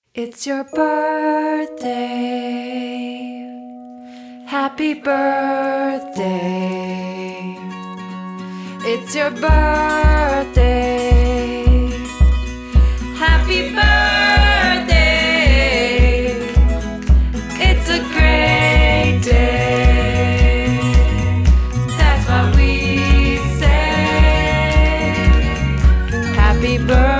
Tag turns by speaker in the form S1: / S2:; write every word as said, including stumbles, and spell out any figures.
S1: It's your birthday. Happy birthday. It's your birthday. Happy birthday. It's a great day. That's what we say. Happy birthday.